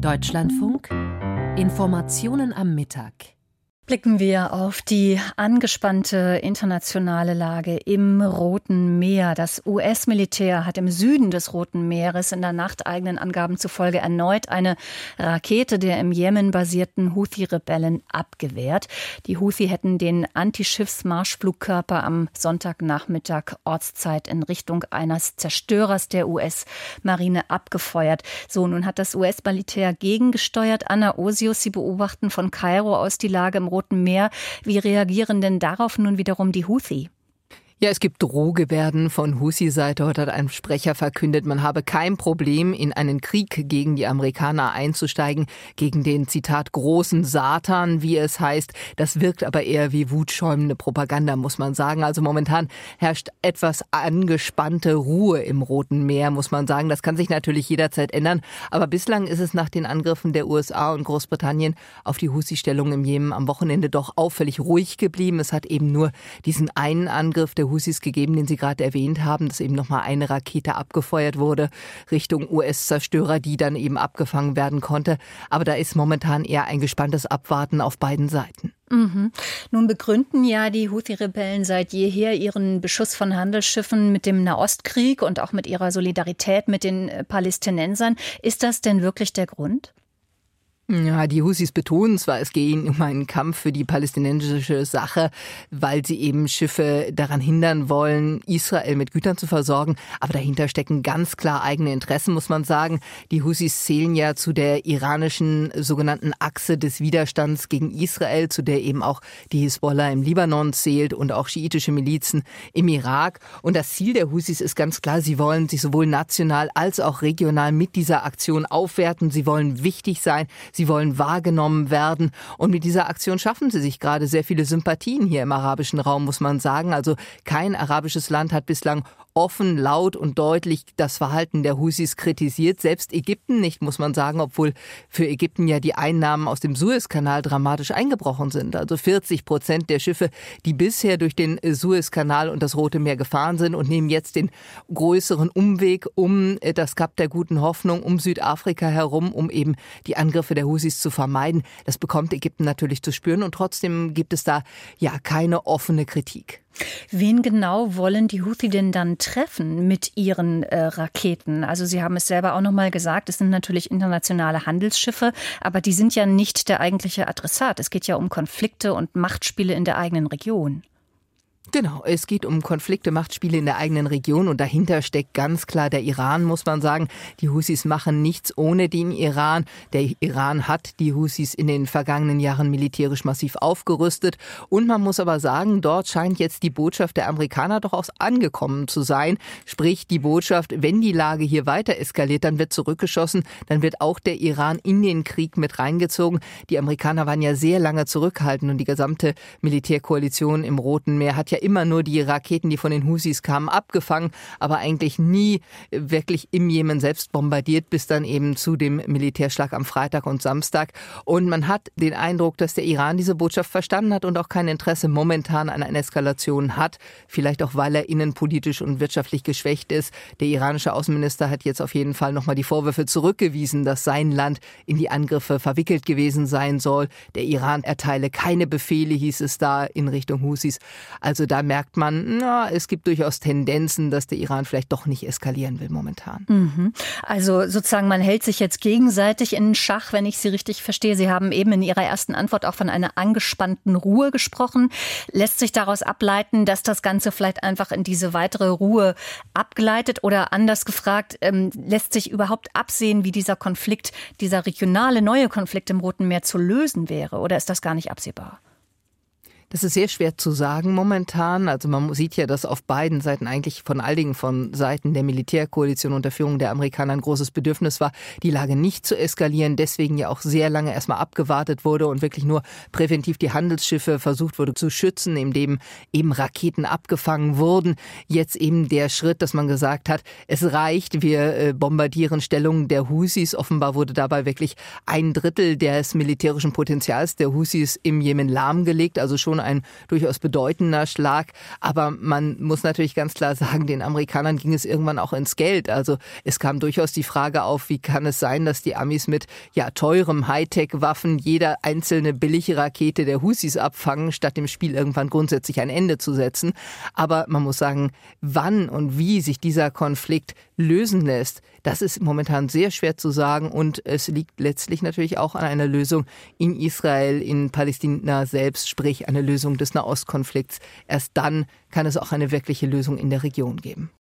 Deutschlandfunk Informationen am Mittag. Blicken wir auf die angespannte internationale Lage im Roten Meer. Das US-Militär hat im Süden des Roten Meeres in der Nacht eigenen Angaben zufolge erneut eine Rakete der im Jemen basierten Houthi-Rebellen abgewehrt. Die Houthi hätten den Antischiffsmarschflugkörper am Sonntagnachmittag Ortszeit in Richtung eines Zerstörers der US-Marine abgefeuert. So, nun hat das US-Militär gegengesteuert. Anna Osius, Sie beobachten von Kairo aus die Lage im Roten Meer. Wie reagieren denn darauf nun wiederum die Houthi? Ja, es gibt Drohgebärden von Houthi-Seite. Heute hat ein Sprecher verkündet, man habe kein Problem, in einen Krieg gegen die Amerikaner einzusteigen, gegen den, Zitat, großen Satan, wie es heißt. Das wirkt aber eher wie wutschäumende Propaganda, muss man sagen. Also momentan herrscht etwas angespannte Ruhe im Roten Meer, muss man sagen. Das kann sich natürlich jederzeit ändern. Aber bislang ist es nach den Angriffen der USA und Großbritannien auf die Houthi-Stellung im Jemen am Wochenende doch auffällig ruhig geblieben. Es hat eben nur diesen einen Angriff der Houthis gegeben, den Sie gerade erwähnt haben, dass eben nochmal eine Rakete abgefeuert wurde Richtung US-Zerstörer, die dann eben abgefangen werden konnte. Aber da ist momentan eher ein gespanntes Abwarten auf beiden Seiten. Nun begründen ja die Houthi-Rebellen seit jeher ihren Beschuss von Handelsschiffen mit dem Nahostkrieg und auch mit ihrer Solidarität mit den Palästinensern. Ist das denn wirklich der Grund? Ja, die Houthis betonen zwar, es gehe um einen Kampf für die palästinensische Sache, weil sie eben Schiffe daran hindern wollen, Israel mit Gütern zu versorgen. Aber dahinter stecken ganz klar eigene Interessen, muss man sagen. Die Houthis zählen ja zu der iranischen sogenannten Achse des Widerstands gegen Israel, zu der eben auch die Hisbollah im Libanon zählt und auch schiitische Milizen im Irak. Und das Ziel der Houthis ist ganz klar, sie wollen sich sowohl national als auch regional mit dieser Aktion aufwerten. Sie wollen wichtig sein. Sie wollen wahrgenommen werden. Und mit dieser Aktion schaffen sie sich gerade sehr viele Sympathien hier im arabischen Raum, muss man sagen. Also kein arabisches Land hat bislang offen, laut und deutlich das Verhalten der Houthis kritisiert. Selbst Ägypten nicht, muss man sagen, obwohl für Ägypten ja die Einnahmen aus dem Suezkanal dramatisch eingebrochen sind. Also 40% der Schiffe, die bisher durch den Suezkanal und das Rote Meer gefahren sind und nehmen jetzt den größeren Umweg um das Kap der Guten Hoffnung, um Südafrika herum, um eben die Angriffe der Houthis zu vermeiden. Das bekommt Ägypten natürlich zu spüren und trotzdem gibt es da ja keine offene Kritik. Wen genau wollen die Houthi denn dann treffen mit ihren Raketen? Also Sie haben es selber auch noch mal gesagt, es sind natürlich internationale Handelsschiffe, aber die sind ja nicht der eigentliche Adressat. Es geht ja um Konflikte und Machtspiele in der eigenen Region. Genau, es geht um Konflikte, Machtspiele in der eigenen Region und dahinter steckt ganz klar der Iran, muss man sagen. Die Houthis machen nichts ohne den Iran. Der Iran hat die Houthis in den vergangenen Jahren militärisch massiv aufgerüstet und man muss aber sagen, dort scheint jetzt die Botschaft der Amerikaner doch auch angekommen zu sein. Sprich, die Botschaft, wenn die Lage hier weiter eskaliert, dann wird zurückgeschossen, dann wird auch der Iran in den Krieg mit reingezogen. Die Amerikaner waren ja sehr lange zurückhaltend und die gesamte Militärkoalition im Roten Meer hat ja immer nur die Raketen, die von den Houthis kamen, abgefangen, aber eigentlich nie wirklich im Jemen selbst bombardiert, bis dann eben zu dem Militärschlag am Freitag und Samstag. Und man hat den Eindruck, dass der Iran diese Botschaft verstanden hat und auch kein Interesse momentan an einer Eskalation hat. Vielleicht auch, weil er innenpolitisch und wirtschaftlich geschwächt ist. Der iranische Außenminister hat jetzt auf jeden Fall nochmal die Vorwürfe zurückgewiesen, dass sein Land in die Angriffe verwickelt gewesen sein soll. Der Iran erteile keine Befehle, hieß es da, in Richtung Houthis. Also da merkt man, es gibt durchaus Tendenzen, dass der Iran vielleicht doch nicht eskalieren will momentan. Also sozusagen, man hält sich jetzt gegenseitig in Schach, wenn ich Sie richtig verstehe. Sie haben eben in Ihrer ersten Antwort auch von einer angespannten Ruhe gesprochen. Lässt sich daraus ableiten, dass das Ganze vielleicht einfach in diese weitere Ruhe abgleitet? Oder anders gefragt, lässt sich überhaupt absehen, wie dieser Konflikt, dieser regionale neue Konflikt im Roten Meer zu lösen wäre? Oder ist das gar nicht absehbar? Das ist sehr schwer zu sagen momentan. Also man sieht ja, dass auf beiden Seiten eigentlich von Seiten der Militärkoalition unter Führung der Amerikaner ein großes Bedürfnis war, die Lage nicht zu eskalieren. Deswegen ja auch sehr lange erstmal abgewartet wurde und wirklich nur präventiv die Handelsschiffe versucht wurde zu schützen, indem eben Raketen abgefangen wurden. Jetzt eben der Schritt, dass man gesagt hat, es reicht, wir bombardieren Stellungen der Houthis. Offenbar wurde dabei wirklich 1/3 des militärischen Potenzials der Houthis im Jemen lahmgelegt. Also schon ein durchaus bedeutender Schlag. Aber man muss natürlich ganz klar sagen, den Amerikanern ging es irgendwann auch ins Geld. Also es kam durchaus die Frage auf, wie kann es sein, dass die Amis mit teurem Hightech-Waffen jede einzelne billige Rakete der Houthis abfangen, statt dem Spiel irgendwann grundsätzlich ein Ende zu setzen. Aber man muss sagen, wann und wie sich dieser Konflikt lösen lässt, das ist momentan sehr schwer zu sagen und es liegt letztlich natürlich auch an einer Lösung in Israel, in Palästina selbst, sprich eine Lösung des Nahostkonflikts. Erst dann kann es auch eine wirkliche Lösung in der Region geben.